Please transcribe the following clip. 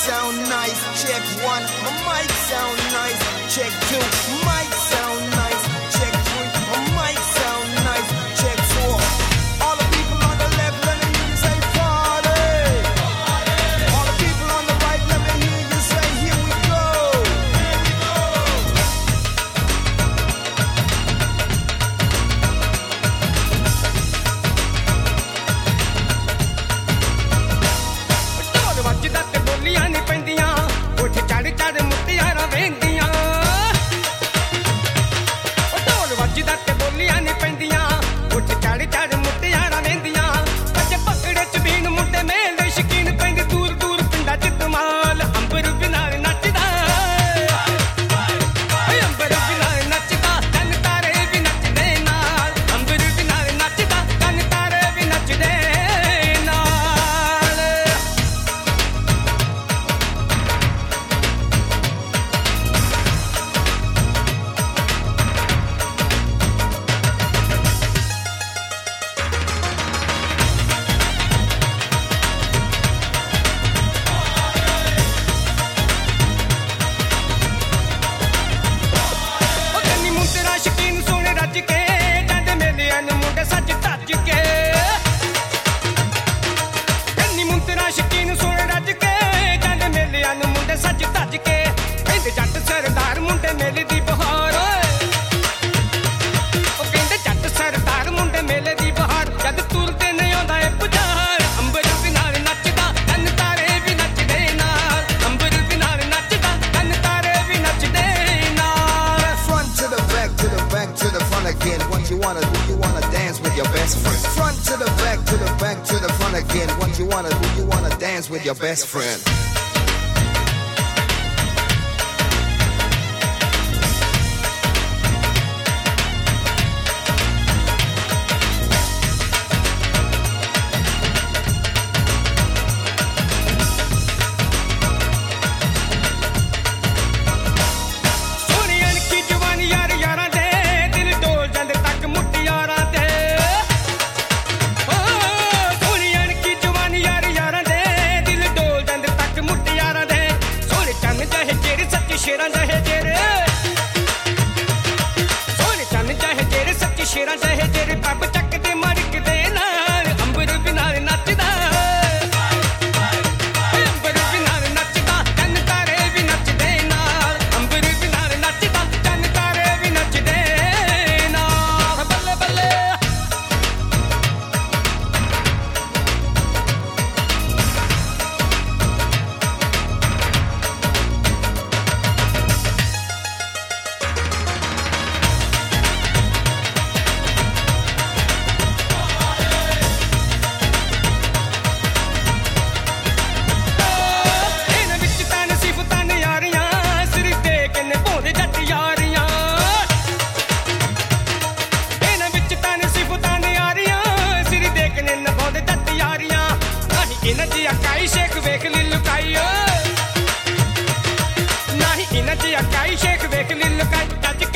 sound nice. Check one. My mic sound nice. Check two. Mic sound nice. Check three. My mic sound nice. Check four. All the people on the left, let me hear you say party. All the people on the right, let me hear you say here we go. ਵੱਜਦਾ ਤੇ ਬੋਲੀਆਂ ਨਹੀਂ ਪੈਂਦੀਆਂ ਉੱਠ ਚੜ ਚੜ ਮੁੱਟਿਆਰਾਂ ਵੇਂਦੀਆਂ ਢੋਲ ਵੱਜਦਾ ਤੇ ਬੋਲੀਆਂ ਨਹੀਂ ਪੈਂਦੀਆਂ ਉੱਠ ਚੜ ਚੜ ਮੁੱਟਿਆਰਾਂ ਵੇਂਦੀਆਂ ਅੱਜ ਪਕੜੇ ਚ ਬੀਨ ਮੁੰਡੇ ਮੇਲੇ ਸ਼ਕੀਨ ਪੈਂਦੇ ਦੂਰ ਦੂਰ ਪਿੰਡਾਂ ਚ ਧਮਾਲ ਅੰਬਰ ਬਿਨਾਂ ਨੱਚਦਾ ਅੰਬਰ ਬਿਨਾਂ ਨੱਚਦਾ ਕੰਨ ਤਾਰੇ ਵੀ ਨੱਚਦੇ ਨਾਲ ਅੰਬਰ ਬਿਨਾਂ ਨੱਚਦਾ ਕੰਨ ਤਾਰੇ ਵੀ ਨੱਚਦੇ ਨਾਲ ਸ਼ਕੀਨ ਸੋਹਣੇ ਰੱਜ ਕੇ ਜਾਂਦੇ ਮੇਲਿਆਂ ਨੂੰ ਮੁੰਡੇ ਸੱਜ ਧੱਜ ਕੇ ਕੰਨੀ ਮੁੰਤਰਾ ਸ਼ਕੀਨ ਸੋਹਣੇ ਰੱਜ ਕੇ ਜਾਂਦੇ ਮੇਲਿਆਂ ਨੂੰ ਮੁੰਡੇ ਸੱਜ ਧੱਜ ਕੇ ਕਹਿੰਦੇ ਜੱਟ ਸਰਦਾਰ ਮੁੰਡੇ ਮੇਲੇ ਦੀ ਬਹਾਰ ਓਏ ਉਹ ਕਹਿੰਦੇ ਜੱਟ ਸਰਦਾਰ ਮੁੰਡੇ ਮੇਲੇ ਦੀ ਬਹਾਰ ਜਦ ਤੁਰਦੇ ਨਹੀਂ ਆਉਂਦਾ ਏ ਪੁਜਾਰ ਅੰਬਰ ਬਿਨਾਂ ਨੱਚਦਾ ਕੰਨ ਤਾਰੇ ਵੀ ਨੱਚਦੇ ਨਾਲ ਅੰਬਰ ਬਿਨਾਂ ਨੱਚਦਾ ਕੰਨ ਤਾਰੇ ਵੀ ਨੱਚਦੇ ਨਾਲ Front to the back, to the back, to the front again. What you wanna do? You wanna dance with your best friend. Front to the back, to the back, to the front again. What you wanna do? You wanna dance with your best friend. ਸੋਹਣੀ ਅਣਖੀ ਜਵਾਨੀ ਯਾਰ ਯਾਰਾਂ ਦੇ ਦਿਲ ਡੋਲ ਜਾਂਦੇ ਤੱਕ ਮੁੱਟਿਆਰਾਂ ਦੇ ਸੋਹਣੀ ਅਣਖੀ ਜਵਾਨੀ ਯਾਰ ਯਾਰਾਂ ਦੇ ਦਿਲ ਡੋਲ ਜਾਂਦੇ ਤੱਕ ਮੁੱਟਿਆਰਾਂ ਦੇ ਸੋਹਣੇ ਚੰਨ ਜਿਹੇ ਜਿਹੜੇ ਸੱਚੇ ਸ਼ੇਰਾਂ ਜਿਹੇ ਜਿਹੜੇ ਸੋਹਣੇ ਚੰਨ ਜਿਹੇ ਜਿਹੜੇ ਸੱਚੇ ਸ਼ੇਰਾਂ ਜਿਹੇ ਜਿਹੜੇ ਪੱਬ ਚੱਕਦੇ ਮੜਕਦੇ ਨਾਲ ਅੰਬਰ ਬਿਨਾਂ ਨੱਚਦਾ ਅੰਬਰ ਬਿਨਾਂ ਨੱਚਦਾ ਕੰਨ ਤਾਰੇ ਵੀ ਨੱਚਦੇ ਨਾਲ ਅੰਬਰ ਬਿਨਾਂ ਨੱਚਦਾ ਕੰਨ ਤਾਰੇ ਵੀ ਨੱਚਦੇ ਨਾਲ ਬੱਲੇ ਬੱਲੇ ਇਹਨਾਂ ਵਿੱਚ ਤਾਂ ਨਸੀਬਤਾਂ ਨਿਆਰੀਆਂ ਸਿਰ ਤੇ ਕਿੰਨੇ ਭੋਂਦੇ ਜੱਟ ਯਾਰੀਆਂ ਇਹਨਾਂ ਵਿੱਚ ਤਾਂ ਨਸੀਬਤਾਂ ਨਿਆਰੀਆਂ ਸਿਰ ਤੇ ਕਿੰਨੇ ਨਭਾਉਂਦੇ ਜੱਟ ਯਾਰੀਆਂ ਨਹੀਂ ਇਹਨਾਂ ਦੀ ਅਕਾਈ ਸ਼ੇਖ ਵੇਖ ਲਈ ਲੁਕਾਈ ਓਏ ਨਹੀਂ ਇਹਨਾਂ ਦੀ ਅਕਾਈ ਸ਼ੇਖ ਵੇਖ ਲਈ ਲੁਕਾਈ ਜੱਜ